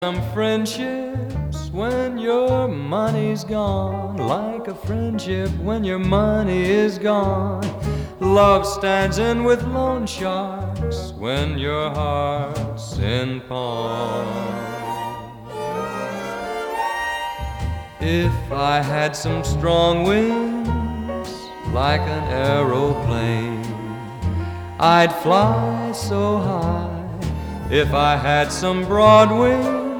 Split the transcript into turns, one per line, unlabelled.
Some friendships when your money's gone, like a friendship when your money is gone. Love stands in with loan sharks when your heart's in pawn. If I had some strong wings, like an aeroplane, I'd fly so high. If I had some broad wings,